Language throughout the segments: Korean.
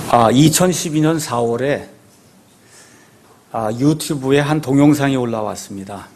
2012년 4월에 유튜브에 한 동영상이 올라왔습니다.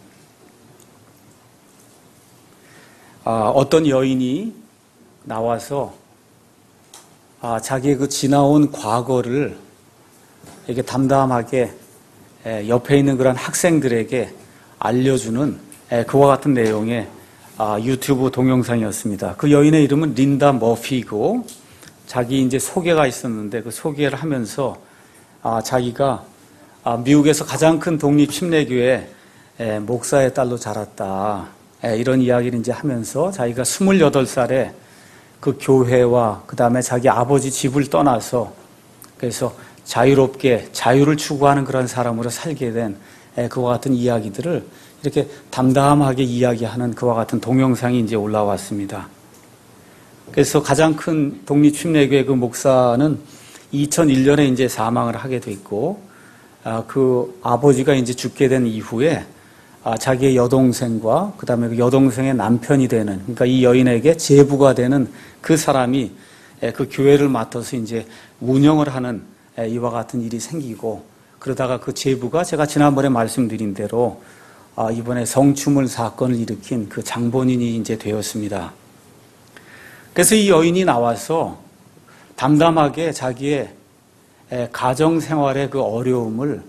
어떤 여인이 나와서 자기의 그 지나온 과거를 이렇게 담담하게 옆에 있는 그런 학생들에게 알려주는 그와 같은 내용의 유튜브 동영상이었습니다. 그 여인의 이름은 린다 머피고 자기 이제 소개가 있었는데 그 소개를 하면서 자기가 미국에서 가장 큰 독립 침례교회 목사의 딸로 자랐다. 이런 이야기를 이제 하면서 자기가 28살에 그 교회와 그 다음에 자기 아버지 집을 떠나서 그래서 자유롭게 자유를 추구하는 그런 사람으로 살게 된 그와 같은 이야기들을 이렇게 담담하게 이야기하는 그와 같은 동영상이 이제 올라왔습니다. 그래서 가장 큰 독립 침례교회 그 목사는 2001년에 이제 사망을 하게 됐고, 그 아버지가 이제 죽게 된 이후에 자기의 여동생과 그 다음에 그 여동생의 남편이 되는, 그러니까 이 여인에게 제부가 되는 그 사람이 그 교회를 맡아서 이제 운영을 하는 이와 같은 일이 생기고, 그러다가 그 제부가 제가 지난번에 말씀드린 대로 이번에 성추물 사건을 일으킨 그 장본인이 이제 되었습니다. 그래서 이 여인이 나와서 담담하게 자기의 가정생활의 그 어려움을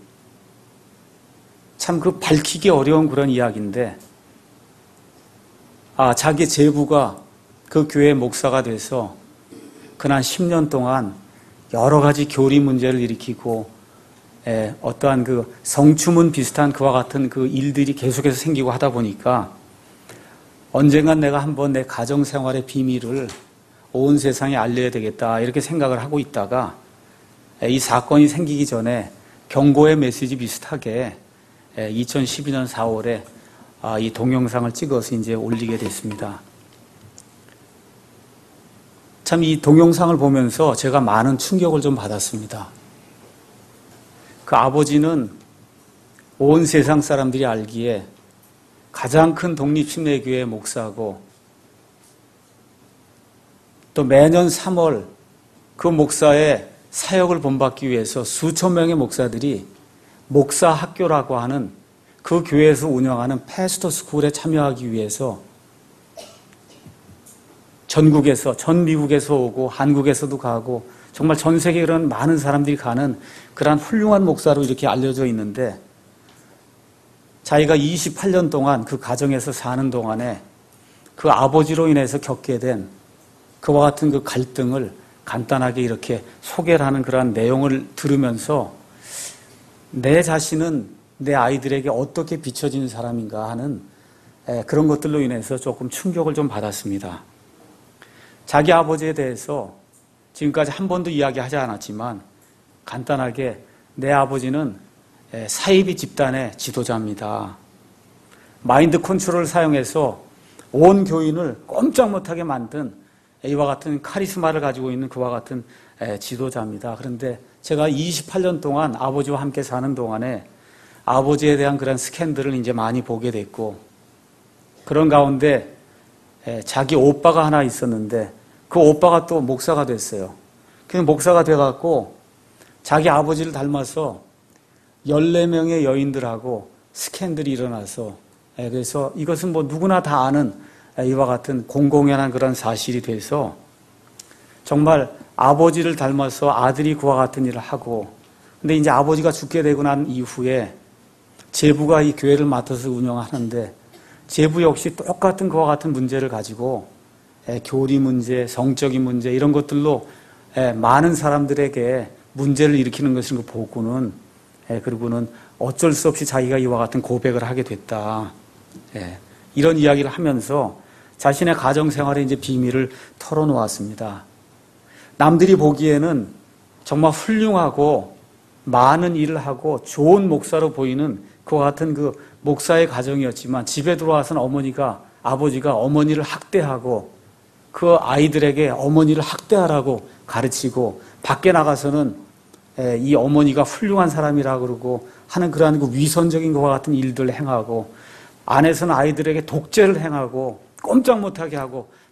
참 그 밝히기 어려운 그런 이야기인데, 자기 제부가 그 교회 목사가 돼서 그난 10년 동안 여러 가지 교리 문제를 일으키고 어떠한 그 성추문 비슷한 그와 같은 그 일들이 계속해서 생기고 하다 보니까 언젠간 내가 한번 내 가정생활의 비밀을 온 세상에 알려야 되겠다 이렇게 생각을 하고 있다가 이 사건이 생기기 전에 경고의 메시지 비슷하게 2012년 4월에 이 동영상을 찍어서 이제 올리게 됐습니다. 참 이 동영상을 보면서 제가 많은 충격을 좀 받았습니다. 그 아버지는 온 세상 사람들이 알기에 가장 큰 독립침례교회 목사고, 또 매년 3월 그 목사의 사역을 본받기 위해서 수천 명의 목사들이 목사 학교라고 하는 그 교회에서 운영하는 패스터 스쿨에 참여하기 위해서 전국에서, 전 미국에서 오고 한국에서도 가고 정말 전 세계 그런 많은 사람들이 가는 그러한 훌륭한 목사로 이렇게 알려져 있는데, 자기가 28년 동안 그 가정에서 사는 동안에 그 아버지로 인해서 겪게 된 그와 같은 그 갈등을 간단하게 이렇게 소개를 하는 그러한 내용을 들으면서 내 자신은 내 아이들에게 어떻게 비춰지는 사람인가 하는 그런 것들로 인해서 조금 충격을 좀 받았습니다. 자기 아버지에 대해서 지금까지 한 번도 이야기하지 않았지만 간단하게 내 아버지는 사이비 집단의 지도자입니다. 마인드 컨트롤을 사용해서 온 교인을 꼼짝 못하게 만든 이와 같은 카리스마를 가지고 있는 그와 같은 지도자입니다. 그런데 제가 28년 동안 아버지와 함께 사는 동안에 아버지에 대한 그런 스캔들을 이제 많이 보게 됐고, 그런 가운데 자기 오빠가 하나 있었는데 그 오빠가 또 목사가 됐어요. 그 목사가 돼갖고 자기 아버지를 닮아서 14명의 여인들하고 스캔들이 일어나서, 그래서 이것은 뭐 누구나 다 아는 이와 같은 공공연한 그런 사실이 돼서 정말 아버지를 닮아서 아들이 그와 같은 일을 하고, 근데 이제 아버지가 죽게 되고 난 이후에 제부가 이 교회를 맡아서 운영하는데 제부 역시 똑같은 그와 같은 문제를 가지고 교리 문제, 성적인 문제 이런 것들로 많은 사람들에게 문제를 일으키는 것을 보고는, 그리고는 어쩔 수 없이 자기가 이와 같은 고백을 하게 됐다. 이런 이야기를 하면서 자신의 가정생활의 이제 비밀을 털어놓았습니다. 남들이 보기에는 정말 훌륭하고 많은 일을 하고 좋은 목사로 보이는 그와 같은 그 목사의 가정이었지만 집에 들어와서는 아버지가 어머니를 학대하고 그 아이들에게 어머니를 학대하라고 가르치고, 밖에 나가서는 이 어머니가 훌륭한 사람이라고 그러고 하는 그러한 그 위선적인 것과 같은 일들을 행하고, 안에서는 아이들에게 독재를 행하고 꼼짝 못하게 하고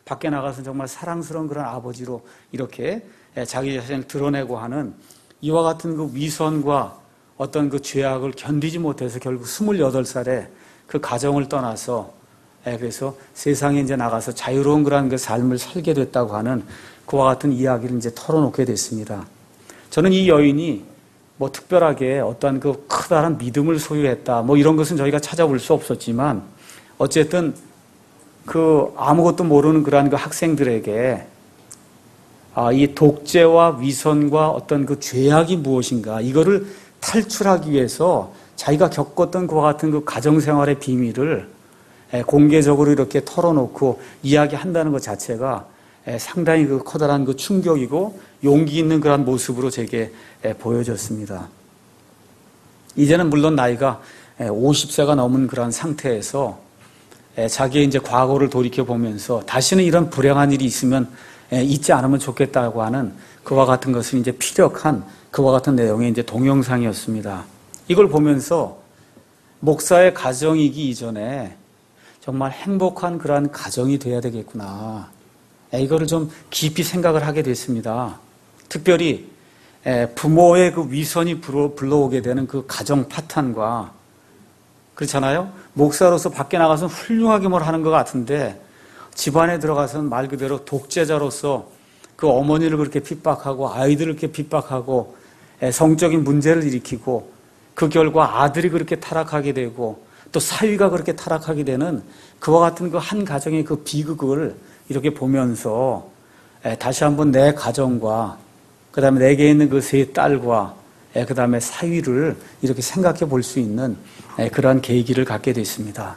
밖에 나가서 정말 사랑스러운 그런 아버지로 이렇게 자기 자신을 드러내고 하는 이와 같은 그 위선과 어떤 그 죄악을 견디지 못해서 결국 28살에 그 가정을 떠나서 그래서 세상에 이제 나가서 자유로운 그런 그 삶을 살게 됐다고 하는 그와 같은 이야기를 이제 털어놓게 됐습니다. 저는 이 여인이 뭐 특별하게 어떠한 그 커다란 믿음을 소유했다 뭐 이런 것은 저희가 찾아볼 수 없었지만 어쨌든 그 아무것도 모르는 그러한 그 학생들에게 이 독재와 위선과 어떤 그 죄악이 무엇인가 이거를 탈출하기 위해서 자기가 겪었던 그와 같은 그 가정생활의 비밀을 공개적으로 이렇게 털어놓고 이야기한다는 것 자체가 상당히 그 커다란 그 충격이고 용기 있는 그런 모습으로 제게 보여졌습니다. 이제는 물론 나이가 50세가 넘은 그런 상태에서 자기의 이제 과거를 돌이켜 보면서 다시는 이런 불행한 일이 있으면 있지 않으면 좋겠다고 하는 그와 같은 것을 이제 피력한 그와 같은 내용의 이제 동영상이었습니다. 이걸 보면서 목사의 가정이기 이전에 정말 행복한 그러한 가정이 돼야 되겠구나. 이거를 좀 깊이 생각을 하게 됐습니다. 특별히 부모의 그 위선이 불러오게 되는 그 가정 파탄과 그렇잖아요. 목사로서 밖에 나가서 훌륭하게 뭘 하는 것 같은데 집안에 들어가서는 말 그대로 독재자로서 그 어머니를 그렇게 핍박하고 아이들을 그렇게 핍박하고 성적인 문제를 일으키고 그 결과 아들이 그렇게 타락하게 되고 또 사위가 그렇게 타락하게 되는 그와 같은 그 한 가정의 그 비극을 이렇게 보면서 다시 한번 내 가정과 그 다음에 내게 있는 그 세 딸과 그 다음에 사위를 이렇게 생각해 볼 수 있는 그러한 계기를 갖게 됐습니다.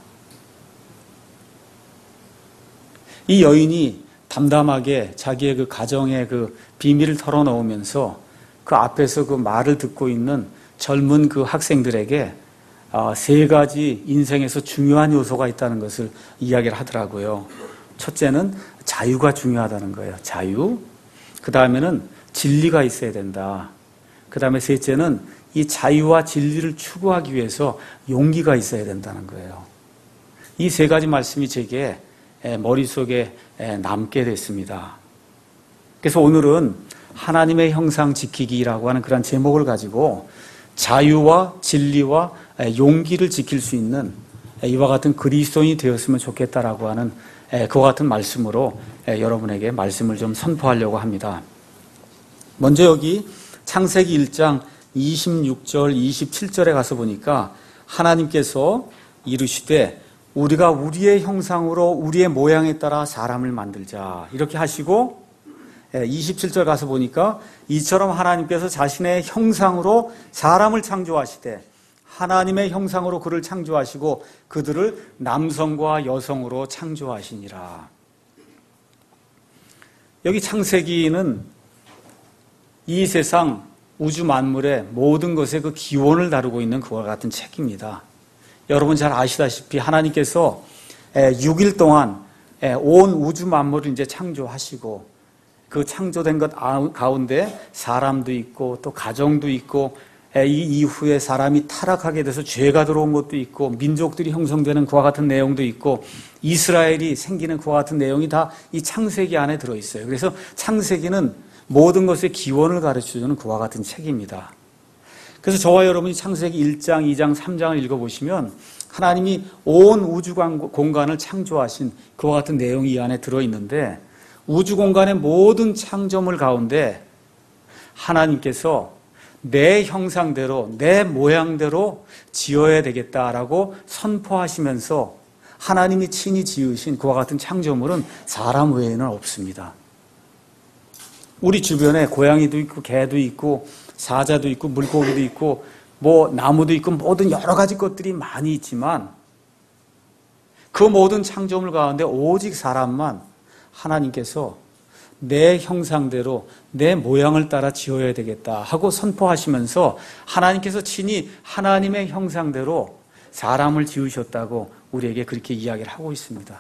이 여인이 담담하게 자기의 그 가정의 그 비밀을 털어놓으면서 그 앞에서 그 말을 듣고 있는 젊은 그 학생들에게 세 가지 인생에서 중요한 요소가 있다는 것을 이야기를 하더라고요. 첫째는 자유가 중요하다는 거예요. 자유. 그 다음에는 진리가 있어야 된다. 그 다음에 셋째는 이 자유와 진리를 추구하기 위해서 용기가 있어야 된다는 거예요. 이 세 가지 말씀이 제게 머릿속에 남게 됐습니다. 그래서 오늘은 하나님의 형상 지키기라고 하는 그런 제목을 가지고 자유와 진리와 용기를 지킬 수 있는 이와 같은 그리스도인이 되었으면 좋겠다라고 하는 그와 같은 말씀으로 여러분에게 말씀을 좀 선포하려고 합니다. 먼저 여기 창세기 1장 26절, 27절에 가서 보니까 하나님께서 이르시되 우리가 우리의 형상으로 우리의 모양에 따라 사람을 만들자 이렇게 하시고 27절 가서 보니까 이처럼 하나님께서 자신의 형상으로 사람을 창조하시되 하나님의 형상으로 그를 창조하시고 그들을 남성과 여성으로 창조하시니라. 여기 창세기는 이 세상 우주 만물의 모든 것의 그 기원을 다루고 있는 그와 같은 책입니다. 여러분 잘 아시다시피 하나님께서 6일 동안 온 우주 만물을 이제 창조하시고 그 창조된 것 가운데 사람도 있고 또 가정도 있고 이 이후에 사람이 타락하게 돼서 죄가 들어온 것도 있고 민족들이 형성되는 그와 같은 내용도 있고 이스라엘이 생기는 그와 같은 내용이 다 이 창세기 안에 들어있어요. 그래서 창세기는 모든 것의 기원을 가르쳐주는 그와 같은 책입니다. 그래서 저와 여러분이 창세기 1장, 2장, 3장을 읽어보시면 하나님이 온 우주 공간을 창조하신 그와 같은 내용이 이 안에 들어있는데 우주 공간의 모든 창조물 가운데 하나님께서 내 형상대로 내 모양대로 지어야 되겠다라고 선포하시면서 하나님이 친히 지으신 그와 같은 창조물은 사람 외에는 없습니다. 우리 주변에 고양이도 있고 개도 있고 사자도 있고 물고기도 있고 뭐 나무도 있고 모든 여러 가지 것들이 많이 있지만 그 모든 창조물 가운데 오직 사람만 하나님께서 내 형상대로 내 모양을 따라 지어야 되겠다 하고 선포하시면서 하나님께서 친히 하나님의 형상대로 사람을 지으셨다고 우리에게 그렇게 이야기를 하고 있습니다.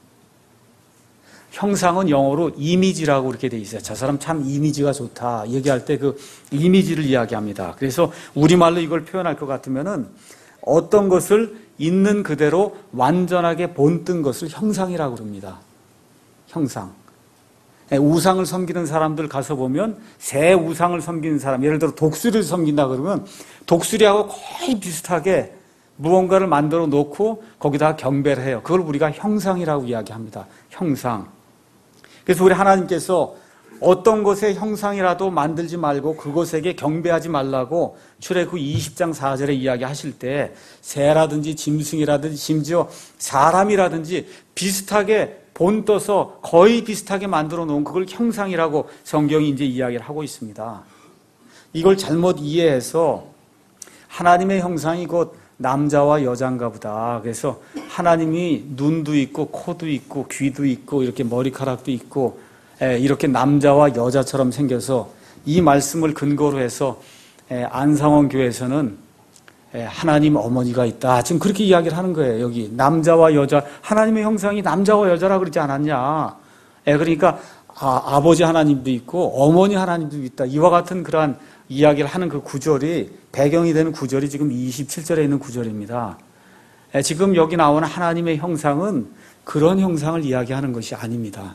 형상은 영어로 이미지라고 그렇게 돼 있어요. 저 사람 참 이미지가 좋다 얘기할 때 그 이미지를 이야기합니다. 그래서 우리말로 이걸 표현할 것 같으면은 어떤 것을 있는 그대로 완전하게 본뜬 것을 형상이라고 그럽니다. 형상. 우상을 섬기는 사람들 가서 보면 새 우상을 섬기는 사람, 예를 들어 독수리를 섬긴다 그러면 독수리하고 거의 비슷하게 무언가를 만들어 놓고 거기다가 경배를 해요. 그걸 우리가 형상이라고 이야기합니다. 형상. 그래서 우리 하나님께서 어떤 것의 형상이라도 만들지 말고 그것에게 경배하지 말라고 출애굽기 20장 4절에 이야기하실 때 새라든지 짐승이라든지 심지어 사람이라든지 비슷하게 본떠서 거의 비슷하게 만들어 놓은 그걸 형상이라고 성경이 이제 이야기를 하고 있습니다. 이걸 잘못 이해해서 하나님의 형상이 곧 남자와 여자인가 보다. 그래서 하나님이 눈도 있고 코도 있고 귀도 있고 이렇게 머리카락도 있고 이렇게 남자와 여자처럼 생겨서 이 말씀을 근거로 해서 안상원 교회에서는 하나님 어머니가 있다. 지금 그렇게 이야기를 하는 거예요. 여기 남자와 여자, 하나님의 형상이 남자와 여자라 그러지 않았냐. 그러니까 아버지 하나님도 있고 어머니 하나님도 있다. 이와 같은 그러한 이야기를 하는 그 구절이 배경이 되는 구절이 지금 27절에 있는 구절입니다. 지금 여기 나오는 하나님의 형상은 그런 형상을 이야기하는 것이 아닙니다.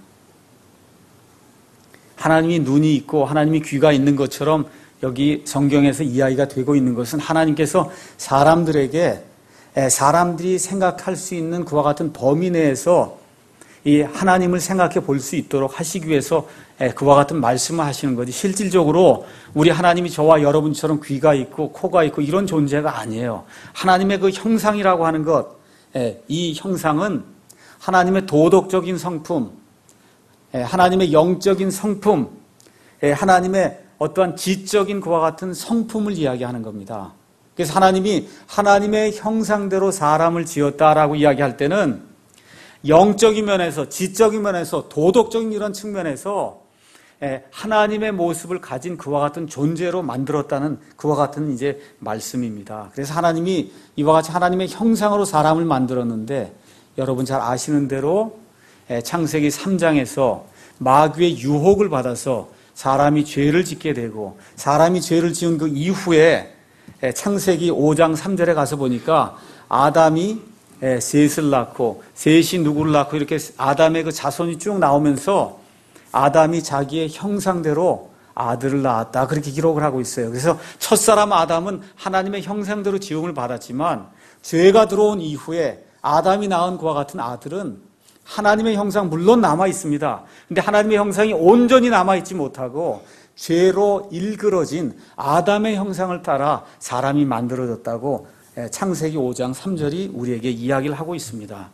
하나님이 눈이 있고 하나님이 귀가 있는 것처럼 여기 성경에서 이야기가 되고 있는 것은 하나님께서 사람들에게 사람들이 생각할 수 있는 그와 같은 범위 내에서 이 하나님을 생각해 볼 수 있도록 하시기 위해서 그와 같은 말씀을 하시는 거지, 실질적으로 우리 하나님이 저와 여러분처럼 귀가 있고 코가 있고 이런 존재가 아니에요. 하나님의 그 형상이라고 하는 것, 이 형상은 하나님의 도덕적인 성품, 하나님의 영적인 성품, 하나님의 어떠한 지적인 그와 같은 성품을 이야기하는 겁니다. 그래서 하나님이 하나님의 형상대로 사람을 지었다라고 이야기할 때는 영적인 면에서, 지적인 면에서, 도덕적인 이런 측면에서 하나님의 모습을 가진 그와 같은 존재로 만들었다는 그와 같은 이제 말씀입니다. 그래서 하나님이 이와 같이 하나님의 형상으로 사람을 만들었는데, 여러분 잘 아시는 대로 창세기 3장에서 마귀의 유혹을 받아서 사람이 죄를 짓게 되고, 사람이 죄를 지은 그 이후에 창세기 5장 3절에 가서 보니까 아담이 셋을 낳고, 셋이 누구를 낳고, 이렇게 아담의 그 자손이 쭉 나오면서 아담이 자기의 형상대로 아들을 낳았다, 그렇게 기록을 하고 있어요. 그래서 첫사람 아담은 하나님의 형상대로 지음을 받았지만 죄가 들어온 이후에 아담이 낳은 그와 같은 아들은 하나님의 형상 물론 남아 있습니다. 근데 하나님의 형상이 온전히 남아 있지 못하고 죄로 일그러진 아담의 형상을 따라 사람이 만들어졌다고 창세기 5장 3절이 우리에게 이야기를 하고 있습니다.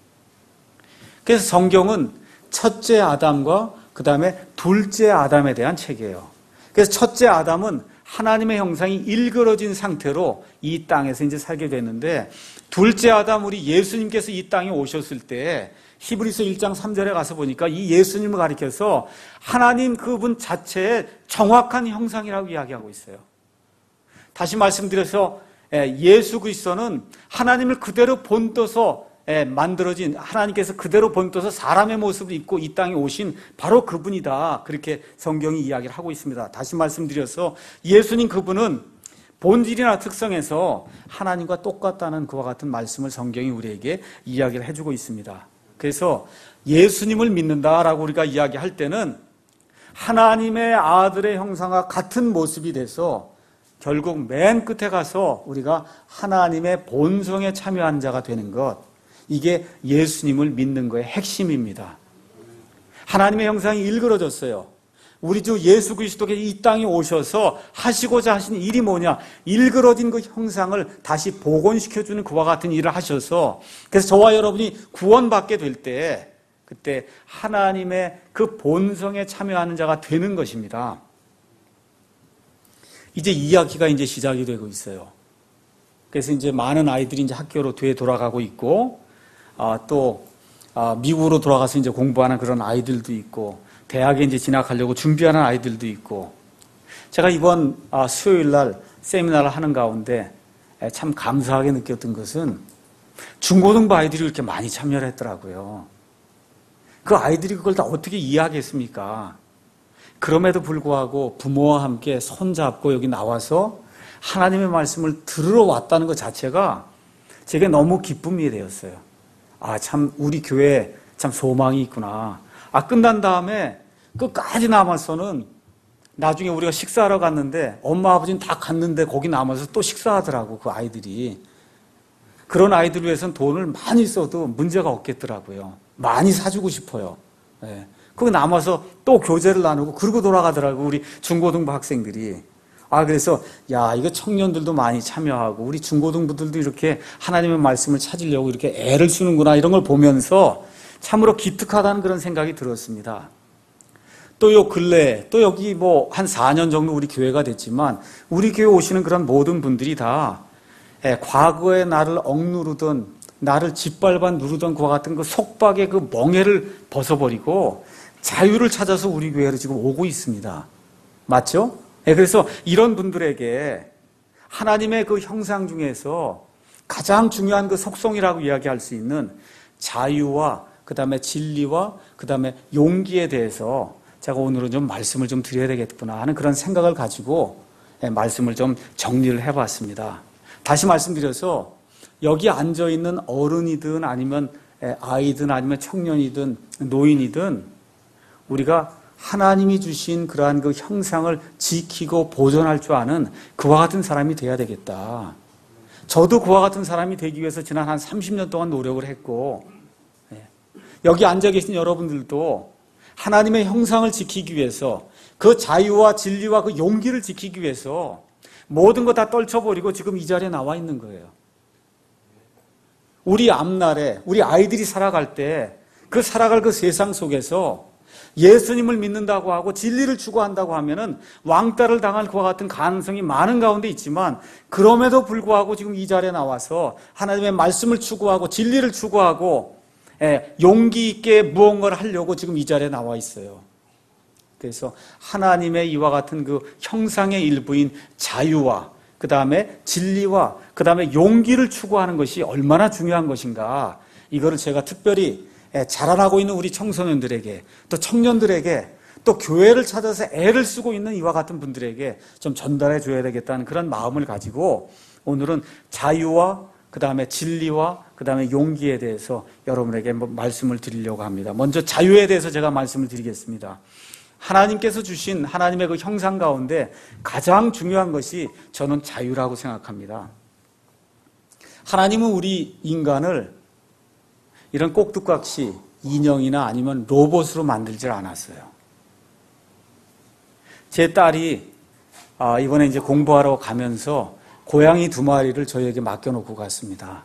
그래서 성경은 첫째 아담과 그 다음에 둘째 아담에 대한 책이에요. 그래서 첫째 아담은 하나님의 형상이 일그러진 상태로 이 땅에서 이제 살게 됐는데, 둘째 아담, 우리 예수님께서 이 땅에 오셨을 때 히브리서 1장 3절에 가서 보니까 이 예수님을 가리켜서 하나님 그분 자체의 정확한 형상이라고 이야기하고 있어요. 다시 말씀드려서 예수 그리스도는 하나님을 그대로 본떠서 만들어진, 하나님께서 그대로 본떠서 사람의 모습을 입고 이 땅에 오신 바로 그분이다, 그렇게 성경이 이야기를 하고 있습니다. 다시 말씀드려서 예수님 그분은 본질이나 특성에서 하나님과 똑같다는 그와 같은 말씀을 성경이 우리에게 이야기를 해주고 있습니다. 그래서 예수님을 믿는다라고 우리가 이야기할 때는 하나님의 아들의 형상과 같은 모습이 돼서 결국 맨 끝에 가서 우리가 하나님의 본성에 참여한 자가 되는 것, 이게 예수님을 믿는 거의 핵심입니다. 하나님의 형상이 일그러졌어요. 우리 주 예수 그리스도께서 이 땅에 오셔서 하시고자 하신 일이 뭐냐, 일그러진 그 형상을 다시 복원시켜주는 그와 같은 일을 하셔서, 그래서 저와 여러분이 구원받게 될 때 그때 하나님의 그 본성에 참여하는 자가 되는 것입니다. 이제 이야기가 이제 시작이 되고 있어요. 그래서 이제 많은 아이들이 이제 학교로 되돌아가고 있고, 또 미국으로 돌아가서 이제 공부하는 그런 아이들도 있고, 대학에 이제 진학하려고 준비하는 아이들도 있고, 제가 이번 수요일 날 세미나를 하는 가운데 참 감사하게 느꼈던 것은 중고등부 아이들이 이렇게 많이 참여를 했더라고요. 그 아이들이 그걸 다 어떻게 이해하겠습니까? 그럼에도 불구하고 부모와 함께 손잡고 여기 나와서 하나님의 말씀을 들으러 왔다는 것 자체가 제게 너무 기쁨이 되었어요. 참 우리 교회에 참 소망이 있구나. 끝난 다음에 끝까지 남아서는 나중에 우리가 식사하러 갔는데 엄마 아버지는 다 갔는데 거기 남아서 또 식사하더라고, 그 아이들이. 그런 아이들 위해서는 돈을 많이 써도 문제가 없겠더라고요. 많이 사주고 싶어요. 예. 그거 남아서 또 교제를 나누고 그러고 돌아가더라고, 우리 중고등부 학생들이. 그래서 이거 청년들도 많이 참여하고 우리 중고등부들도 이렇게 하나님의 말씀을 찾으려고 이렇게 애를 쓰는구나, 이런 걸 보면서 참으로 기특하다는 그런 생각이 들었습니다. 또 요 근래, 또 여기 한 4년 정도 우리 교회가 됐지만 우리 교회 오시는 그런 모든 분들이 다 과거에 나를 억누르던, 나를 짓밟아 누르던 그와 같은 그 속박의 그 멍에를 벗어버리고 자유를 찾아서 우리 교회로 지금 오고 있습니다. 맞죠? 그래서 이런 분들에게 하나님의 그 형상 중에서 가장 중요한 그 속성이라고 이야기할 수 있는 자유와 그 다음에 진리와 그 다음에 용기에 대해서 제가 오늘은 좀 말씀을 좀 드려야 되겠구나 하는 그런 생각을 가지고 말씀을 좀 정리를 해봤습니다. 다시 말씀드려서 여기 앉아있는 어른이든 아니면 아이든 아니면 청년이든 노인이든 우리가 하나님이 주신 그러한 그 형상을 지키고 보존할 줄 아는 그와 같은 사람이 돼야 되겠다. 저도 그와 같은 사람이 되기 위해서 지난 한 30년 동안 노력을 했고, 여기 앉아 계신 여러분들도 하나님의 형상을 지키기 위해서 그 자유와 진리와 그 용기를 지키기 위해서 모든 거 다 떨쳐버리고 지금 이 자리에 나와 있는 거예요. 우리 앞날에 우리 아이들이 살아갈 때 그 살아갈 그 세상 속에서 예수님을 믿는다고 하고 진리를 추구한다고 하면은 왕따를 당할 그와 같은 가능성이 많은 가운데 있지만, 그럼에도 불구하고 지금 이 자리에 나와서 하나님의 말씀을 추구하고 진리를 추구하고 용기 있게 무언가를 하려고 지금 이 자리에 나와 있어요. 그래서 하나님의 이와 같은 그 형상의 일부인 자유와 그 다음에 진리와 그 다음에 용기를 추구하는 것이 얼마나 중요한 것인가, 이거를 제가 특별히 자라나고 있는 우리 청소년들에게, 또 청년들에게, 또 교회를 찾아서 애를 쓰고 있는 이와 같은 분들에게 좀 전달해 줘야 되겠다는 그런 마음을 가지고 오늘은 자유와 그 다음에 진리와 그 다음에 용기에 대해서 여러분에게 말씀을 드리려고 합니다. 먼저 자유에 대해서 제가 말씀을 드리겠습니다. 하나님께서 주신 하나님의 그 형상 가운데 가장 중요한 것이 저는 자유라고 생각합니다. 하나님은 우리 인간을 이런 꼭두각시 인형이나 아니면 로봇으로 만들질 않았어요. 제 딸이 이번에 이제 공부하러 가면서 고양이 2마리를 저희에게 맡겨놓고 갔습니다.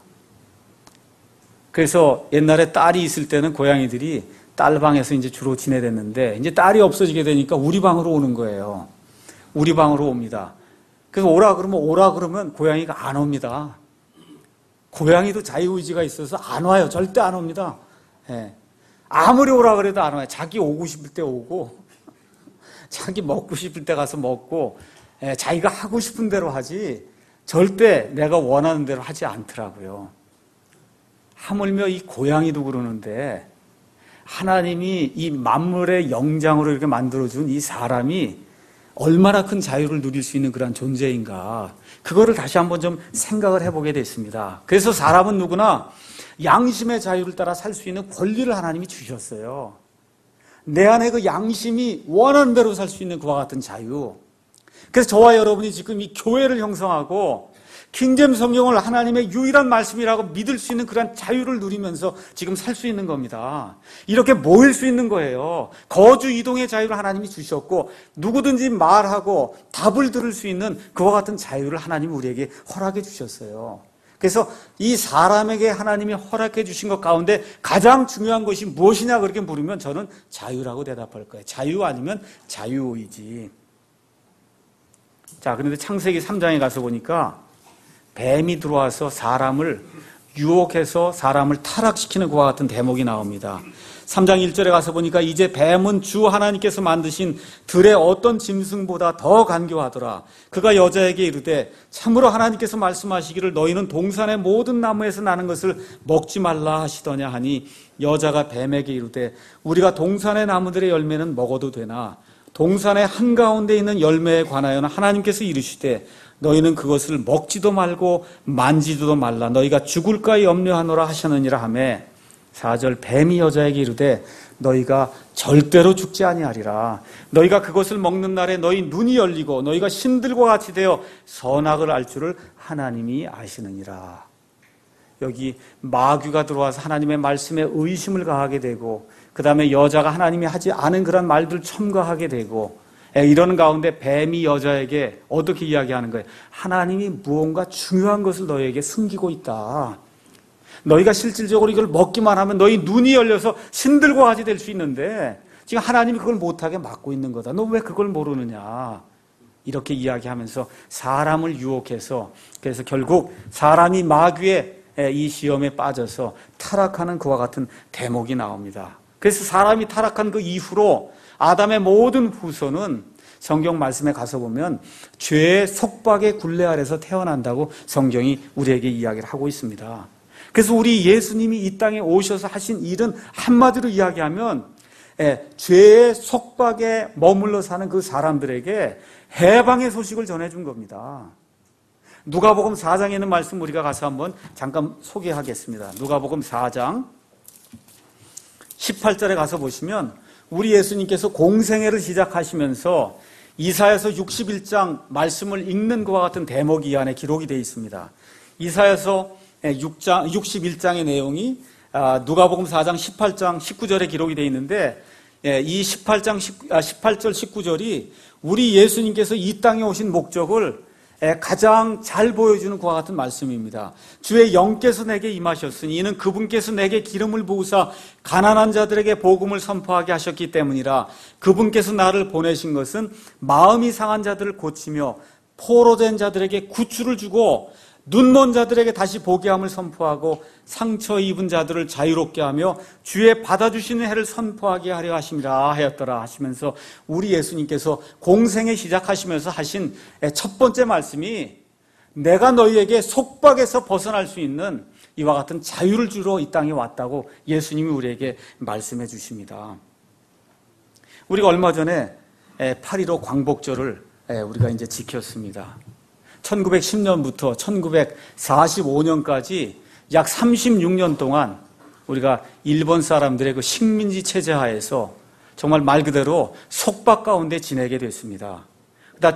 그래서 옛날에 딸이 있을 때는 고양이들이 딸 방에서 이제 주로 지내댔는데, 이제 딸이 없어지게 되니까 우리 방으로 오는 거예요. 우리 방으로 옵니다. 그래서 오라 그러면 고양이가 안 옵니다. 고양이도 자유의지가 있어서 안 와요. 절대 안 옵니다. 아무리 오라 그래도 안 와요. 자기 오고 싶을 때 오고, 자기 먹고 싶을 때 가서 먹고, 자기가 하고 싶은 대로 하지 절대 내가 원하는 대로 하지 않더라고요. 하물며 이 고양이도 그러는데, 하나님이 이 만물의 영장으로 이렇게 만들어준 이 사람이 얼마나 큰 자유를 누릴 수 있는 그런 존재인가, 그거를 다시 한번 좀 생각을 해보게 됐습니다. 그래서 사람은 누구나 양심의 자유를 따라 살 수 있는 권리를 하나님이 주셨어요. 내 안에 그 양심이 원하는 대로 살 수 있는 그와 같은 자유. 그래서 저와 여러분이 지금 이 교회를 형성하고 킹제임스 성경을 하나님의 유일한 말씀이라고 믿을 수 있는 그런 자유를 누리면서 지금 살 수 있는 겁니다. 이렇게 모일 수 있는 거예요. 거주 이동의 자유를 하나님이 주셨고, 누구든지 말하고 답을 들을 수 있는 그와 같은 자유를 하나님이 우리에게 허락해 주셨어요. 그래서 이 사람에게 하나님이 허락해 주신 것 가운데 가장 중요한 것이 무엇이냐 그렇게 물으면 저는 자유라고 대답할 거예요. 자유 아니면 자유의지. 자, 그런데 창세기 3장에 가서 보니까 뱀이 들어와서 사람을 유혹해서 사람을 타락시키는 그와 같은 대목이 나옵니다. 3장 1절에 가서 보니까 이제 뱀은 주 하나님께서 만드신 들의 어떤 짐승보다 더 간교하더라. 그가 여자에게 이르되 참으로 하나님께서 말씀하시기를 너희는 동산의 모든 나무에서 나는 것을 먹지 말라 하시더냐 하니, 여자가 뱀에게 이르되 우리가 동산의 나무들의 열매는 먹어도 되나 동산의 한가운데 있는 열매에 관하여는 하나님께서 이르시되 너희는 그것을 먹지도 말고 만지지도 말라, 너희가 죽을까 염려하노라 하셨느니라 하매, 4절 뱀이 여자에게 이르되 너희가 절대로 죽지 아니하리라. 너희가 그것을 먹는 날에 너희 눈이 열리고 너희가 신들과 같이 되어 선악을 알 줄을 하나님이 아시느니라. 여기 마귀가 들어와서 하나님의 말씀에 의심을 가하게 되고, 그 다음에 여자가 하나님이 하지 않은 그런 말들 첨가하게 되고, 이런 가운데 뱀이 여자에게 어떻게 이야기하는 거예요? 하나님이 무언가 중요한 것을 너희에게 숨기고 있다. 너희가 실질적으로 이걸 먹기만 하면 너희 눈이 열려서 신들과 같이 될 수 있는데 지금 하나님이 그걸 못하게 막고 있는 거다. 너 왜 그걸 모르느냐. 이렇게 이야기하면서 사람을 유혹해서, 그래서 결국 사람이 마귀의 이 시험에 빠져서 타락하는 그와 같은 대목이 나옵니다. 그래서 사람이 타락한 그 이후로 아담의 모든 후손은 성경 말씀에 가서 보면 죄의 속박의 굴레 아래서 태어난다고 성경이 우리에게 이야기를 하고 있습니다. 그래서 우리 예수님이 이 땅에 오셔서 하신 일은 한마디로 이야기하면 죄의 속박에 머물러 사는 그 사람들에게 해방의 소식을 전해준 겁니다. 누가복음 4장에 있는 말씀 우리가 가서 한번 잠깐 소개하겠습니다. 누가복음 4장 18절에 가서 보시면 우리 예수님께서 공생애를 시작하시면서 이사야서 61장 말씀을 읽는 것과 같은 대목이 이 안에 기록이 되어 있습니다. 이사야서 61장의 내용이 누가복음 4장 18장 19절에 기록이 되어 있는데, 이 18절 19절이 우리 예수님께서 이 땅에 오신 목적을 가장 잘 보여주는 그와 같은 말씀입니다. 주의 영께서 내게 임하셨으니 이는 그분께서 내게 기름을 부으사 가난한 자들에게 복음을 선포하게 하셨기 때문이라. 그분께서 나를 보내신 것은 마음이 상한 자들을 고치며 포로된 자들에게 구출을 주고 눈먼 자들에게 다시 보게 함을 선포하고 상처 입은 자들을 자유롭게 하며 주의 받아주시는 해를 선포하게 하려 하심이라 하였더라 하시면서 우리 예수님께서 공생애 시작하시면서 하신 첫 번째 말씀이 내가 너희에게 속박에서 벗어날 수 있는 이와 같은 자유를 주러 이 땅에 왔다고 예수님이 우리에게 말씀해 주십니다. 우리가 얼마 전에 8.15 광복절을 우리가 이제 지켰습니다. 1910년부터 1945년까지 약 36년 동안 우리가 일본 사람들의 그 식민지 체제 하에서 정말 말 그대로 속박 가운데 지내게 됐습니다. 그다음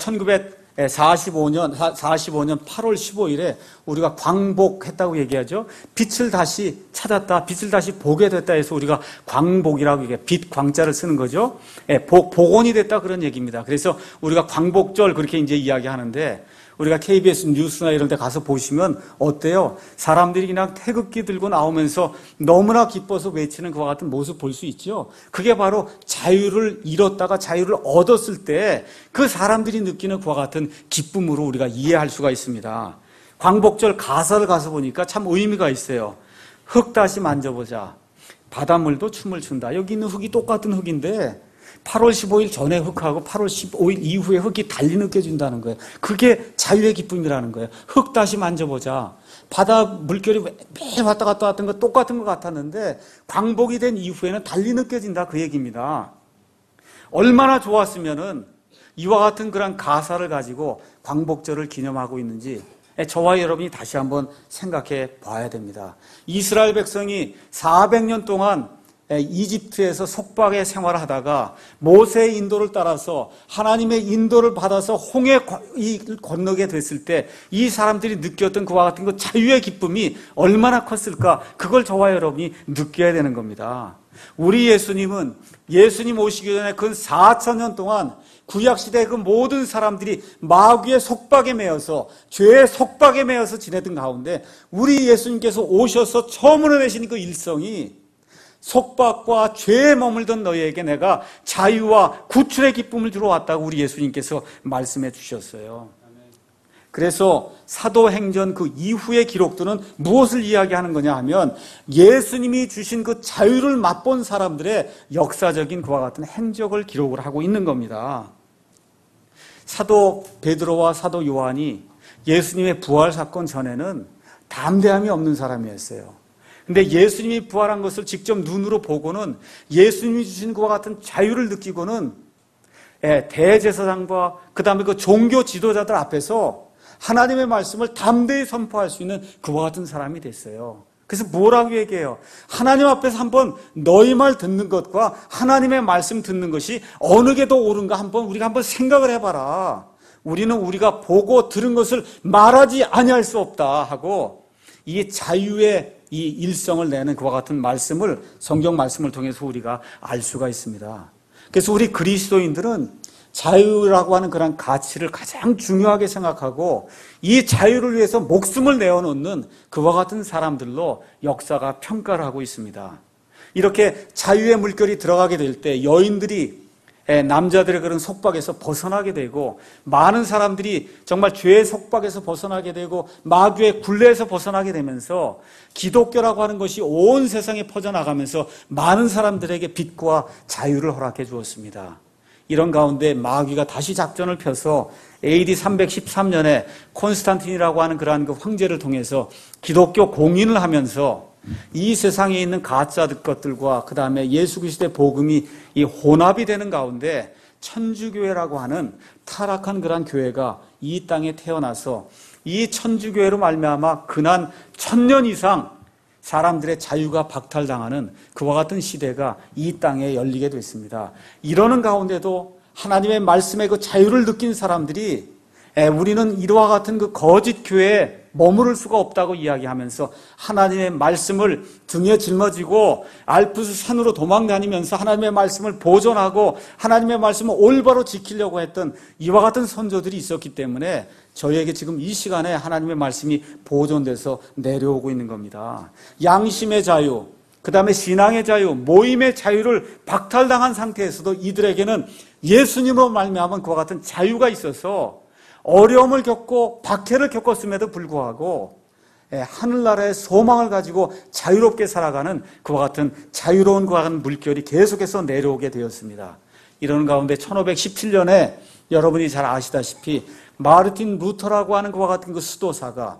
1945년 8월 15일에 우리가 광복했다고 얘기하죠. 빛을 다시 찾았다, 빛을 다시 보게 됐다 해서 우리가 광복이라고 얘기해요. 빛 광자를 쓰는 거죠. 복원이 됐다 그런 얘기입니다. 그래서 우리가 광복절 그렇게 이제 이야기하는데, 우리가 KBS 뉴스나 이런 데 가서 보시면 어때요? 사람들이 그냥 태극기 들고 나오면서 너무나 기뻐서 외치는 그와 같은 모습 볼 수 있죠? 그게 바로 자유를 잃었다가 자유를 얻었을 때 그 사람들이 느끼는 그와 같은 기쁨으로 우리가 이해할 수가 있습니다. 광복절 가사를 가서 보니까 참 의미가 있어요. 흙 다시 만져보자. 바닷물도 춤을 춘다. 여기 있는 흙이 똑같은 흙인데 8월 15일 전에 흙하고 8월 15일 이후에 흙이 달리 느껴진다는 거예요. 그게 자유의 기쁨이라는 거예요. 흙 다시 만져보자. 바다 물결이 매일 왔다 갔다 왔던 거 똑같은 것 같았는데 광복이 된 이후에는 달리 느껴진다 그 얘기입니다. 얼마나 좋았으면은 이와 같은 그런 가사를 가지고 광복절을 기념하고 있는지 저와 여러분이 다시 한번 생각해 봐야 됩니다. 이스라엘 백성이 400년 동안 이집트에서 속박의 생활을 하다가 모세의 인도를 따라서 하나님의 인도를 받아서 홍해 건너게 됐을 때 이 사람들이 느꼈던 그와 같은 그 자유의 기쁨이 얼마나 컸을까, 그걸 저와 여러분이 느껴야 되는 겁니다. 우리 예수님은 예수님 오시기 전에 그 4,000년 동안 구약시대의 그 모든 사람들이 마귀의 속박에 매여서 죄의 속박에 매여서 지내던 가운데 우리 예수님께서 오셔서 처음으로 내신 그 일성이 속박과 죄에 머물던 너희에게 내가 자유와 구출의 기쁨을 주러 왔다고 우리 예수님께서 말씀해 주셨어요. 그래서 사도행전 그 이후의 기록들은 무엇을 이야기하는 거냐 하면 예수님이 주신 그 자유를 맛본 사람들의 역사적인 그와 같은 행적을 기록을 하고 있는 겁니다. 사도 베드로와 사도 요한이 예수님의 부활 사건 전에는 담대함이 없는 사람이었어요. 근데 예수님이 부활한 것을 직접 눈으로 보고는 예수님이 주신 그와 같은 자유를 느끼고는 대제사장과 그 다음에 그 종교 지도자들 앞에서 하나님의 말씀을 담대히 선포할 수 있는 그와 같은 사람이 됐어요. 그래서 뭐라고 얘기해요? 하나님 앞에서 한번 너희 말 듣는 것과 하나님의 말씀 듣는 것이 어느 게 더 옳은가 우리가 한번 생각을 해봐라. 우리는 우리가 보고 들은 것을 말하지 아니할 수 없다 하고 이 자유의 이 일성을 내는 그와 같은 말씀을 성경 말씀을 통해서 우리가 알 수가 있습니다. 그래서 우리 그리스도인들은 자유라고 하는 그런 가치를 가장 중요하게 생각하고 이 자유를 위해서 목숨을 내어놓는 그와 같은 사람들로 역사가 평가를 하고 있습니다. 이렇게 자유의 물결이 들어가게 될 때 여인들이 남자들의 그런 속박에서 벗어나게 되고 많은 사람들이 정말 죄의 속박에서 벗어나게 되고 마귀의 굴레에서 벗어나게 되면서 기독교라고 하는 것이 온 세상에 퍼져나가면서 많은 사람들에게 빛과 자유를 허락해 주었습니다. 이런 가운데 마귀가 다시 작전을 펴서 AD 313년에 콘스탄틴이라고 하는 그러한 그 황제를 통해서 기독교 공인을 하면서 이 세상에 있는 가짜 것들과 그 다음에 예수 그리스도의 복음이 이 혼합이 되는 가운데 천주교회라고 하는 타락한 그러한 교회가 이 땅에 태어나서 이 천주교회로 말미암아 근한 1000년 이상 사람들의 자유가 박탈당하는 그와 같은 시대가 이 땅에 열리게 됐습니다. 이러는 가운데도 하나님의 말씀의 그 자유를 느낀 사람들이 우리는 이와 같은 그 거짓 교회에 머무를 수가 없다고 이야기하면서 하나님의 말씀을 등에 짊어지고 알프스 산으로 도망다니면서 하나님의 말씀을 보존하고 하나님의 말씀을 올바로 지키려고 했던 이와 같은 선조들이 있었기 때문에 저희에게 지금 이 시간에 하나님의 말씀이 보존돼서 내려오고 있는 겁니다. 양심의 자유, 그 다음에 신앙의 자유, 모임의 자유를 박탈당한 상태에서도 이들에게는 예수님으로 말미암은 그와 같은 자유가 있어서 어려움을 겪고 박해를 겪었음에도 불구하고 하늘나라의 소망을 가지고 자유롭게 살아가는 그와 같은 자유로운 그와 같은 물결이 계속해서 내려오게 되었습니다. 이런 가운데 1517년에 여러분이 잘 아시다시피 마르틴 루터라고 하는 그와 같은 그 수도사가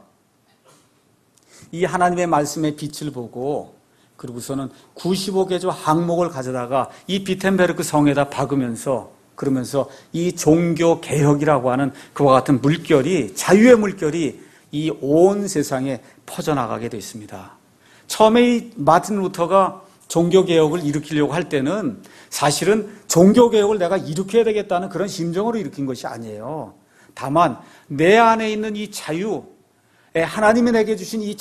이 하나님의 말씀의 빛을 보고 그리고서는 95개조 항목을 가져다가 이 비텐베르크 성에다 박으면서 그러면서 이 종교 개혁이라고 하는 그와 같은 물결이 자유의 물결이 이 온 세상에 퍼져나가게 됐습니다. 처음에 이 마틴 루터가 종교 개혁을 일으키려고 할 때는 사실은 종교 개혁을 내가 일으켜야 되겠다는 그런 심정으로 일으킨 것이 아니에요. 다만 내 안에 있는 이 자유, 하나님이 내게 주신 이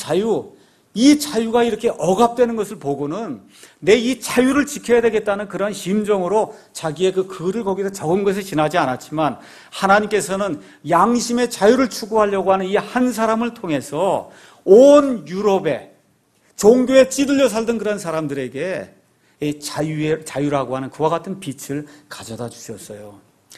자유가 이렇게 억압되는 것을 보고는 내 이 자유를 지켜야 되겠다는 그런 심정으로 자기의 그 글을 거기다 적은 것에 지나지 않았지만 하나님께서는 양심의 자유를 추구하려고 하는 이 한 사람을 통해서 온 유럽에 종교에 찌들려 살던 그런 사람들에게 이 자유라고 하는 그와 같은 빛을 가져다 주셨어요.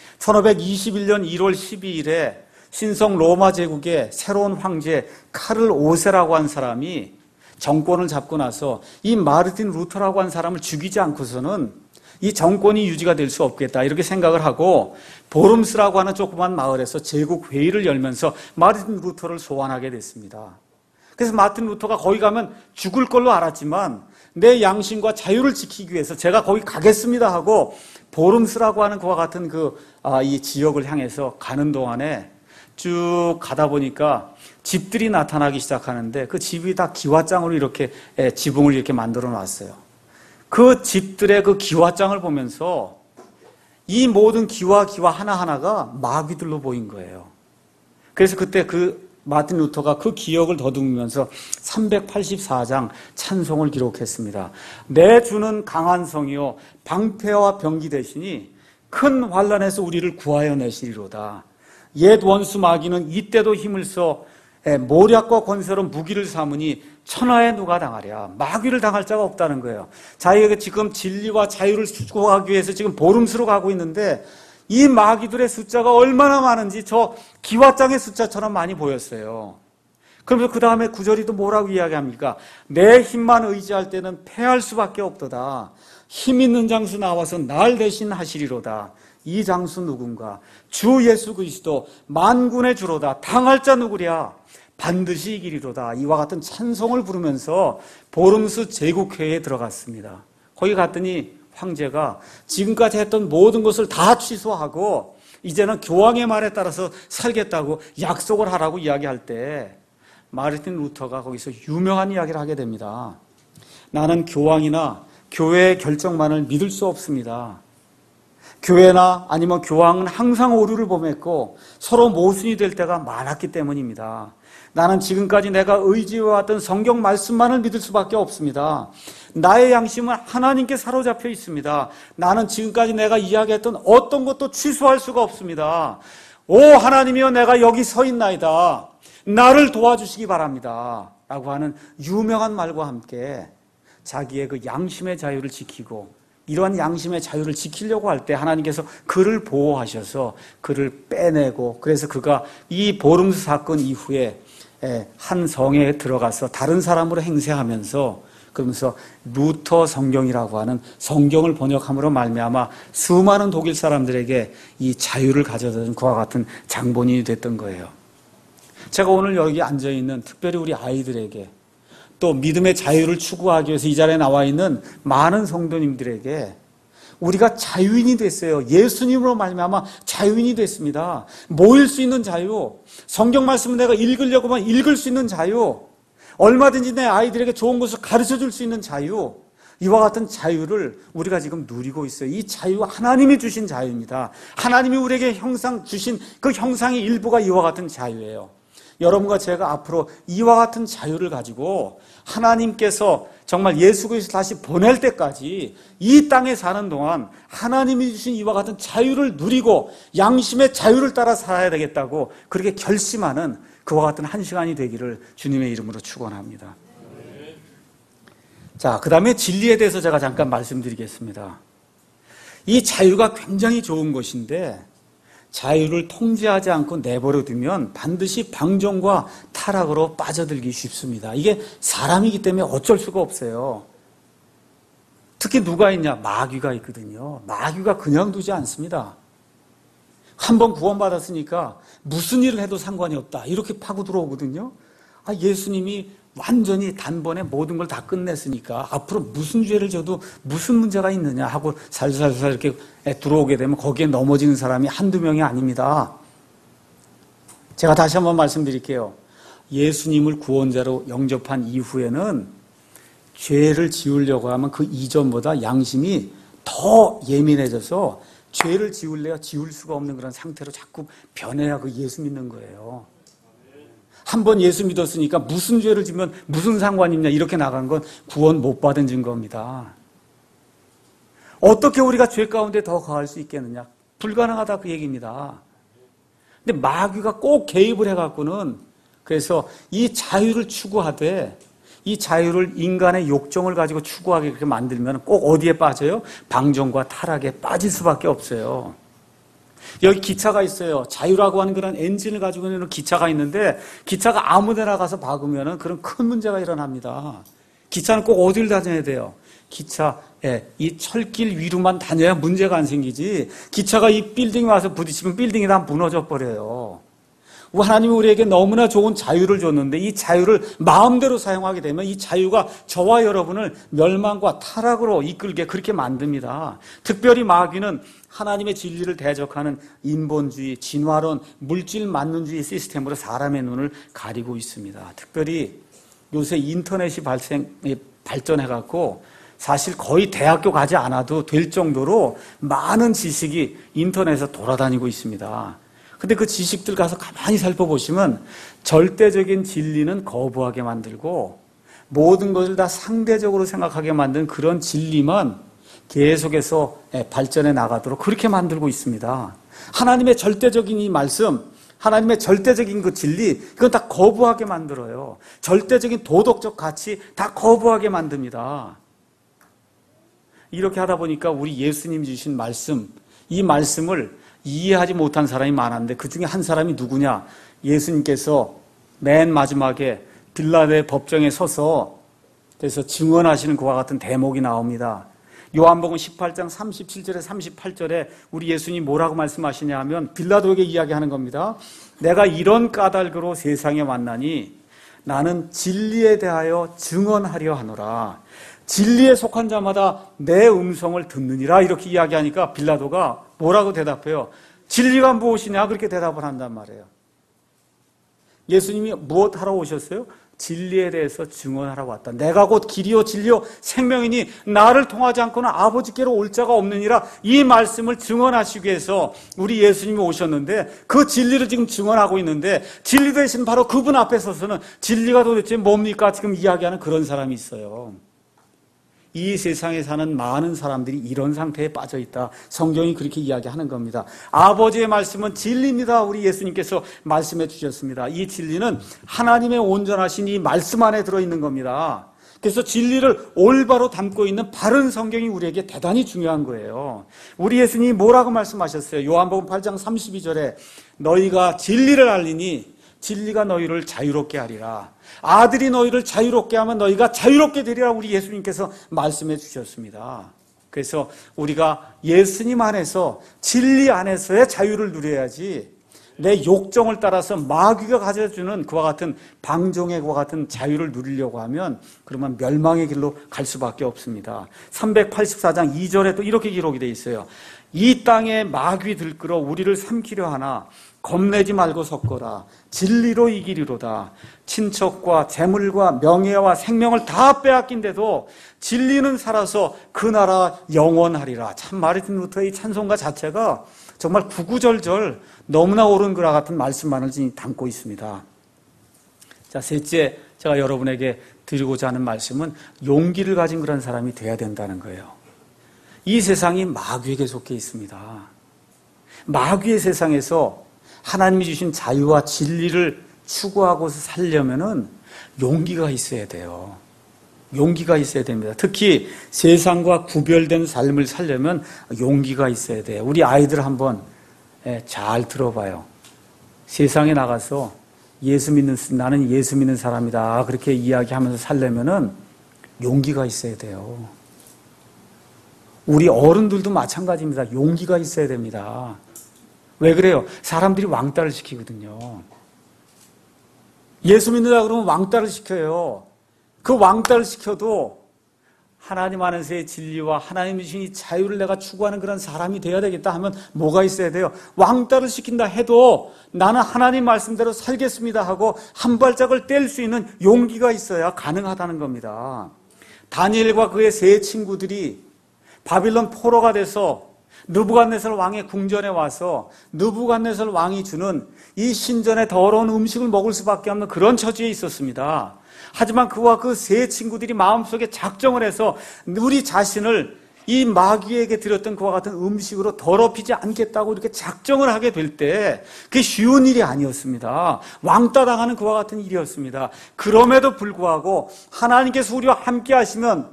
1521년 1월 12일에 신성 로마 제국의 새로운 황제 카를 5세라고 한 사람이 정권을 잡고 나서 이 마르틴 루터라고 한 사람을 죽이지 않고서는 이 정권이 유지가 될 수 없겠다 이렇게 생각을 하고 보름스라고 하는 조그만 마을에서 제국 회의를 열면서 마르틴 루터를 소환하게 됐습니다. 그래서 마르틴 루터가 거기 가면 죽을 걸로 알았지만 내 양심과 자유를 지키기 위해서 제가 거기 가겠습니다 하고 보름스라고 하는 그와 같은 이 지역을 향해서 가는 동안에 쭉 가다 보니까 집들이 나타나기 시작하는데 그 집이 다 기와장으로 이렇게 지붕을 이렇게 만들어 놨어요. 그 집들의 그 기와장을 보면서 이 모든 기와 하나하나가 마귀들로 보인 거예요. 그래서 그때 그 마틴 루터가 그 기억을 더듬으면서 384장 찬송을 기록했습니다. 내 주는 강한 성이요 방패와 병기 되시니 큰 환난에서 우리를 구하여 내시리로다. 옛 원수 마귀는 이때도 힘을 써 모략과 권세로 무기를 삼으니 천하에 누가 당하랴. 마귀를 당할 자가 없다는 거예요. 자기가 지금 진리와 자유를 추구하기 위해서 지금 보름스로 가고 있는데 이 마귀들의 숫자가 얼마나 많은지 저 기와장의 숫자처럼 많이 보였어요. 그러면서 그 다음에 구절이 또 뭐라고 이야기합니까? 내 힘만 의지할 때는 패할 수밖에 없도다. 힘 있는 장수 나와서 날 대신 하시리로다. 이 장수 누군가? 주 예수 그리스도 만군의 주로다. 당할 자 누구랴? 반드시 이기리로다. 이와 같은 찬송을 부르면서 보름스 제국회의에 들어갔습니다. 거기 갔더니 황제가 지금까지 했던 모든 것을 다 취소하고 이제는 교황의 말에 따라서 살겠다고 약속을 하라고 이야기할 때 마르틴 루터가 거기서 유명한 이야기를 하게 됩니다. 나는 교황이나 교회의 결정만을 믿을 수 없습니다. 교회나 아니면 교황은 항상 오류를 범했고 서로 모순이 될 때가 많았기 때문입니다. 나는 지금까지 내가 의지해왔던 성경 말씀만을 믿을 수밖에 없습니다. 나의 양심은 하나님께 사로잡혀 있습니다. 나는 지금까지 내가 이야기했던 어떤 것도 취소할 수가 없습니다. 오 하나님이여, 내가 여기 서 있나이다. 나를 도와주시기 바랍니다. 라고 하는 유명한 말과 함께 자기의 그 양심의 자유를 지키고, 이러한 양심의 자유를 지키려고 할 때 하나님께서 그를 보호하셔서 그를 빼내고, 그래서 그가 이 보름수 사건 이후에 한 성에 들어가서 다른 사람으로 행세하면서, 그러면서 루터 성경이라고 하는 성경을 번역함으로 말미암아 수많은 독일 사람들에게 이 자유를 가져다 준 그와 같은 장본인이 됐던 거예요. 제가 오늘 여기 앉아있는 특별히 우리 아이들에게, 또 믿음의 자유를 추구하기 위해서 이 자리에 나와 있는 많은 성도님들에게 우리가 자유인이 됐어요. 예수님으로 말미암아 자유인이 됐습니다. 모일 수 있는 자유, 성경 말씀을 내가 읽으려고만 읽을 수 있는 자유, 얼마든지 내 아이들에게 좋은 것을 가르쳐 줄 수 있는 자유, 이와 같은 자유를 우리가 지금 누리고 있어요. 이 자유 하나님이 주신 자유입니다. 하나님이 우리에게 형상 주신 그 형상의 일부가 이와 같은 자유예요. 여러분과 제가 앞으로 이와 같은 자유를 가지고 하나님께서 정말 예수 그리스도 다시 보낼 때까지 이 땅에 사는 동안 하나님이 주신 이와 같은 자유를 누리고 양심의 자유를 따라 살아야 되겠다고 그렇게 결심하는 그와 같은 한 시간이 되기를 주님의 이름으로 축원합니다. 자, 그 다음에 진리에 대해서 제가 잠깐 말씀드리겠습니다. 이 자유가 굉장히 좋은 것인데 자유를 통제하지 않고 내버려 두면 반드시 방종과 타락으로 빠져들기 쉽습니다. 이게 사람이기 때문에 어쩔 수가 없어요. 특히 누가 있냐? 마귀가 있거든요. 마귀가 그냥 두지 않습니다. 한번 구원받았으니까 무슨 일을 해도 상관이 없다, 이렇게 파고 들어오거든요. 예수님이 완전히 단번에 모든 걸 다 끝냈으니까 앞으로 무슨 죄를 져도 무슨 문제가 있느냐 하고 살살살 이렇게 들어오게 되면 거기에 넘어지는 사람이 한두 명이 아닙니다. 제가 다시 한번 말씀드릴게요. 예수님을 구원자로 영접한 이후에는 죄를 지우려고 하면 그 이전보다 양심이 더 예민해져서 죄를 지울래야 지울 수가 없는 그런 상태로 자꾸 변해야 그 예수 믿는 거예요. 한번 예수 믿었으니까 무슨 죄를 지면 무슨 상관이 있냐 이렇게 나간 건 구원 못 받은 증거입니다. 어떻게 우리가 죄 가운데 더 거할 수 있겠느냐? 불가능하다, 그 얘기입니다. 근데 마귀가 꼭 개입을 해갖고는, 그래서 이 자유를 추구하되 이 자유를 인간의 욕정을 가지고 추구하게 그렇게 만들면 꼭 어디에 빠져요? 방종과 타락에 빠질 수밖에 없어요. 여기 기차가 있어요. 자유라고 하는 그런 엔진을 가지고 있는 기차가 있는데 기차가 아무 데나 가서 박으면 그런 큰 문제가 일어납니다. 기차는 꼭 어디를 다녀야 돼요? 이 철길 위로만 다녀야 문제가 안 생기지, 기차가 이 빌딩에 와서 부딪히면 빌딩이 다 무너져 버려요. 하나님이 우리에게 너무나 좋은 자유를 줬는데 이 자유를 마음대로 사용하게 되면 이 자유가 저와 여러분을 멸망과 타락으로 이끌게 그렇게 만듭니다. 특별히 마귀는 하나님의 진리를 대적하는 인본주의, 진화론, 물질 만능주의 시스템으로 사람의 눈을 가리고 있습니다. 특별히 요새 인터넷이 발전해갖고 사실 거의 대학교 가지 않아도 될 정도로 많은 지식이 인터넷에서 돌아다니고 있습니다. 근데 그 지식들 가서 가만히 살펴보시면 절대적인 진리는 거부하게 만들고 모든 것을 다 상대적으로 생각하게 만든 그런 진리만 계속해서 발전해 나가도록 그렇게 만들고 있습니다. 하나님의 절대적인 이 말씀, 하나님의 절대적인 그 진리, 이건 다 거부하게 만들어요. 절대적인 도덕적 가치 다 거부하게 만듭니다. 이렇게 하다 보니까 우리 예수님이 주신 말씀, 이 말씀을 이해하지 못한 사람이 많았는데 그 중에 한 사람이 누구냐? 예수님께서 맨 마지막에 빌라도의 법정에 서서 그래서 증언하시는 그와 같은 대목이 나옵니다. 요한복음 18장 37절에 38절에 우리 예수님이 뭐라고 말씀하시냐 하면 빌라도에게 이야기하는 겁니다. 내가 이런 까닭으로 세상에 왔나니 나는 진리에 대하여 증언하려 하노라. 진리에 속한 자마다 내 음성을 듣느니라, 이렇게 이야기하니까 빌라도가 뭐라고 대답해요? 진리가 무엇이냐? 그렇게 대답을 한단 말이에요. 예수님이 무엇 하러 오셨어요? 진리에 대해서 증언하러 왔다. 내가 곧 길이요 진리요 생명이니 나를 통하지 않고는 아버지께로 올 자가 없느니라. 이 말씀을 증언하시기 위해서 우리 예수님이 오셨는데 그 진리를 지금 증언하고 있는데 진리 대신 바로 그분 앞에 서서는 진리가 도대체 뭡니까? 지금 이야기하는 그런 사람이 있어요. 이 세상에 사는 많은 사람들이 이런 상태에 빠져 있다. 성경이 그렇게 이야기하는 겁니다. 아버지의 말씀은 진리입니다. 우리 예수님께서 말씀해 주셨습니다. 이 진리는 하나님의 온전하신 이 말씀 안에 들어있는 겁니다. 그래서 진리를 올바로 담고 있는 바른 성경이 우리에게 대단히 중요한 거예요. 우리 예수님이 뭐라고 말씀하셨어요? 요한복음 8장 32절에 너희가 진리를 알리니 진리가 너희를 자유롭게 하리라. 아들이 너희를 자유롭게 하면 너희가 자유롭게 되리라. 우리 예수님께서 말씀해 주셨습니다. 그래서 우리가 예수님 안에서 진리 안에서의 자유를 누려야지 내 욕정을 따라서 마귀가 가져주는 그와 같은 방종의와 같은 자유를 누리려고 하면 그러면 멸망의 길로 갈 수밖에 없습니다. 384장 2절에 또 이렇게 기록이 되어 있어요. 이 땅에 마귀 들끓어 우리를 삼키려 하나 겁내지 말고 섰거라. 진리로 이기리로다. 친척과 재물과 명예와 생명을 다 빼앗긴데도 진리는 살아서 그 나라 영원하리라. 참 마르틴 루터의 찬송가 자체가 정말 구구절절 너무나 옳은 그와 같은 말씀만을 담고 있습니다. 자, 셋째 제가 여러분에게 드리고자 하는 말씀은 용기를 가진 그런 사람이 돼야 된다는 거예요. 이 세상이 마귀에게 속해 있습니다. 마귀의 세상에서 하나님이 주신 자유와 진리를 추구하고서 살려면은 용기가 있어야 돼요. 용기가 있어야 됩니다. 특히 세상과 구별된 삶을 살려면 용기가 있어야 돼요. 우리 아이들 한번 잘 들어봐요. 세상에 나가서 나는 예수 믿는 사람이다. 그렇게 이야기하면서 살려면은 용기가 있어야 돼요. 우리 어른들도 마찬가지입니다. 용기가 있어야 됩니다. 왜 그래요? 사람들이 왕따를 시키거든요. 예수 믿는다 그러면 왕따를 시켜요. 그 왕따를 시켜도 하나님 안에서의 진리와 하나님이 주신 이 자유를 내가 추구하는 그런 사람이 되어야 되겠다 하면 뭐가 있어야 돼요? 왕따를 시킨다 해도 나는 하나님 말씀대로 살겠습니다 하고 한 발짝을 뗄 수 있는 용기가 있어야 가능하다는 겁니다. 다니엘과 그의 세 친구들이 바빌론 포로가 돼서 느부갓네살 왕의 궁전에 와서 느부갓네살 왕이 주는 이 신전의 더러운 음식을 먹을 수밖에 없는 그런 처지에 있었습니다. 하지만 그와 그 세 친구들이 마음속에 작정을 해서 우리 자신을 이 마귀에게 드렸던 그와 같은 음식으로 더럽히지 않겠다고 이렇게 작정을 하게 될 때 그게 쉬운 일이 아니었습니다. 왕따 당하는 그와 같은 일이었습니다. 그럼에도 불구하고 하나님께서 우리와 함께 하시면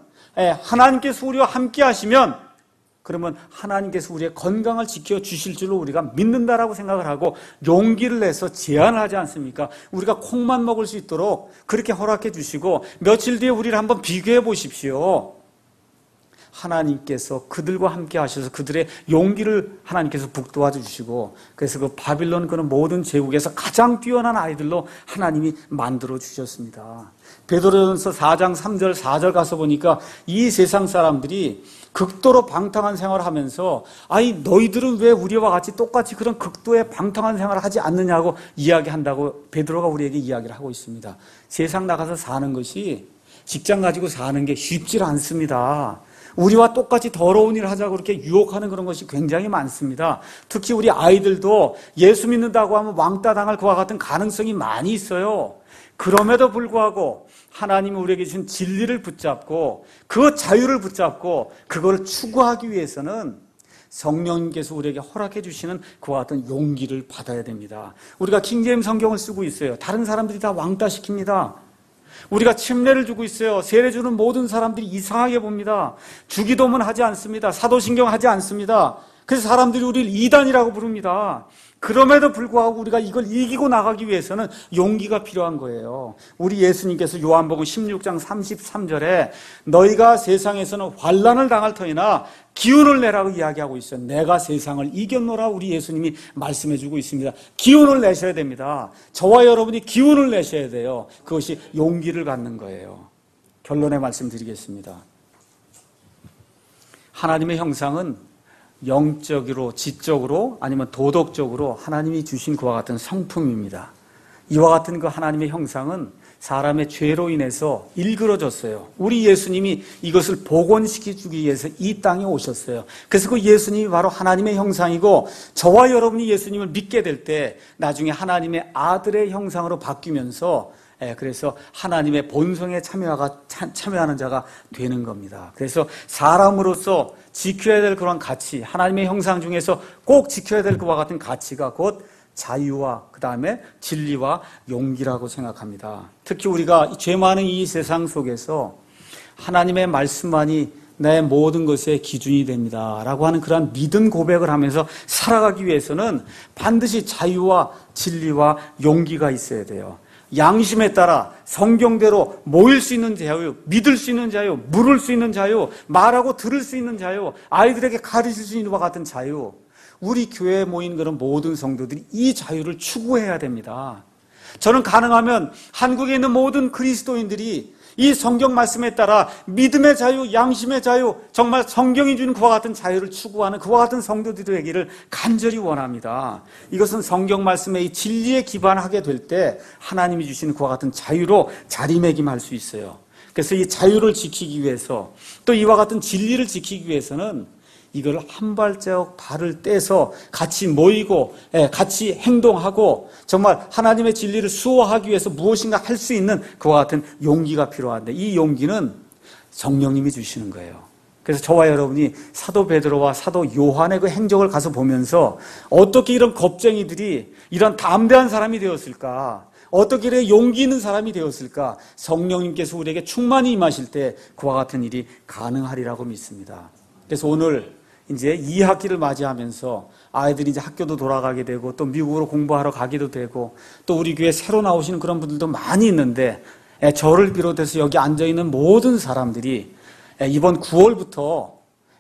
그러면 하나님께서 우리의 건강을 지켜주실 줄로 우리가 믿는다라고 생각을 하고 용기를 내서 제안을 하지 않습니까? 우리가 콩만 먹을 수 있도록 그렇게 허락해 주시고 며칠 뒤에 우리를 한번 비교해 보십시오. 하나님께서 그들과 함께 하셔서 그들의 용기를 하나님께서 북돋아 주시고 그래서 그 바빌론 그는 모든 제국에서 가장 뛰어난 아이들로 하나님이 만들어 주셨습니다. 베드로전서 4장 3절 4절 가서 보니까 이 세상 사람들이 극도로 방탕한 생활을 하면서 너희들은 왜 우리와 같이 똑같이 그런 극도의 방탕한 생활을 하지 않느냐고 이야기한다고 베드로가 우리에게 이야기를 하고 있습니다. 세상 나가서 사는 것이 직장 가지고 사는 게 쉽지 않습니다. 우리와 똑같이 더러운 일을 하자고 그렇게 유혹하는 그런 것이 굉장히 많습니다. 특히 우리 아이들도 예수 믿는다고 하면 왕따 당할 그와 같은 가능성이 많이 있어요. 그럼에도 불구하고 하나님이 우리에게 주신 진리를 붙잡고 그 자유를 붙잡고 그걸 추구하기 위해서는 성령님께서 우리에게 허락해 주시는 그와 같은 용기를 받아야 됩니다. 우리가 킹제임스 성경을 쓰고 있어요. 다른 사람들이 다 왕따시킵니다. 우리가 침례를 주고 있어요. 세례 주는 모든 사람들이 이상하게 봅니다. 주기도문 하지 않습니다. 사도신경 하지 않습니다. 그래서 사람들이 우리를 이단이라고 부릅니다. 그럼에도 불구하고 우리가 이걸 이기고 나가기 위해서는 용기가 필요한 거예요. 우리 예수님께서 요한복음 16장 33절에 너희가 세상에서는 환난을 당할 터이나 기운을 내라고 이야기하고 있어요. 내가 세상을 이겼노라 우리 예수님이 말씀해 주고 있습니다. 기운을 내셔야 됩니다. 저와 여러분이 기운을 내셔야 돼요. 그것이 용기를 갖는 거예요. 결론의 말씀 드리겠습니다. 하나님의 형상은 영적으로, 지적으로 아니면 도덕적으로 하나님이 주신 그와 같은 성품입니다. 이와 같은 그 하나님의 형상은 사람의 죄로 인해서 일그러졌어요. 우리 예수님이 이것을 복원시켜주기 위해서 이 땅에 오셨어요. 그래서 그 예수님이 바로 하나님의 형상이고, 저와 여러분이 예수님을 믿게 될 때 나중에 하나님의 아들의 형상으로 바뀌면서 그래서 하나님의 본성에 참여하는 자가 되는 겁니다. 그래서 사람으로서 지켜야 될 그런 가치, 하나님의 형상 중에서 꼭 지켜야 될 그와 같은 가치가 곧 자유와 그 다음에 진리와 용기라고 생각합니다. 특히 우리가 죄 많은 이 세상 속에서 하나님의 말씀만이 내 모든 것의 기준이 됩니다 라고 하는 그러한 믿음 고백을 하면서 살아가기 위해서는 반드시 자유와 진리와 용기가 있어야 돼요. 양심에 따라 성경대로 모일 수 있는 자유, 믿을 수 있는 자유, 물을 수 있는 자유, 말하고 들을 수 있는 자유, 아이들에게 가르칠 수 있는 것 같은 자유, 우리 교회에 모인 그런 모든 성도들이 이 자유를 추구해야 됩니다. 저는 가능하면 한국에 있는 모든 그리스도인들이 이 성경 말씀에 따라 믿음의 자유, 양심의 자유, 정말 성경이 주는 그와 같은 자유를 추구하는 그와 같은 성도들이 되기를 간절히 원합니다. 이것은 성경 말씀의 이 진리에 기반하게 될 때 하나님이 주시는 그와 같은 자유로 자리매김할 수 있어요. 그래서 이 자유를 지키기 위해서, 또 이와 같은 진리를 지키기 위해서는 이걸 한 발자국 발을 떼서 같이 모이고 같이 행동하고 정말 하나님의 진리를 수호하기 위해서 무엇인가 할 수 있는 그와 같은 용기가 필요한데, 이 용기는 성령님이 주시는 거예요. 그래서 저와 여러분이 사도 베드로와 사도 요한의 그 행적을 가서 보면서 어떻게 이런 겁쟁이들이 이런 담대한 사람이 되었을까, 어떻게 이렇게 용기 있는 사람이 되었을까, 성령님께서 우리에게 충만히 임하실 때 그와 같은 일이 가능하리라고 믿습니다. 그래서 오늘 이제 2학기를 맞이하면서 아이들이 이제 학교도 돌아가게 되고 또 미국으로 공부하러 가기도 되고 또 우리 교회 새로 나오시는 그런 분들도 많이 있는데, 저를 비롯해서 여기 앉아있는 모든 사람들이 이번 9월부터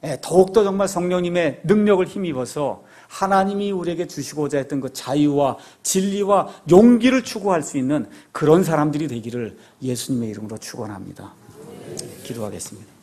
더욱더 정말 성령님의 능력을 힘입어서 하나님이 우리에게 주시고자 했던 그 자유와 진리와 용기를 추구할 수 있는 그런 사람들이 되기를 예수님의 이름으로 축원합니다. 기도하겠습니다.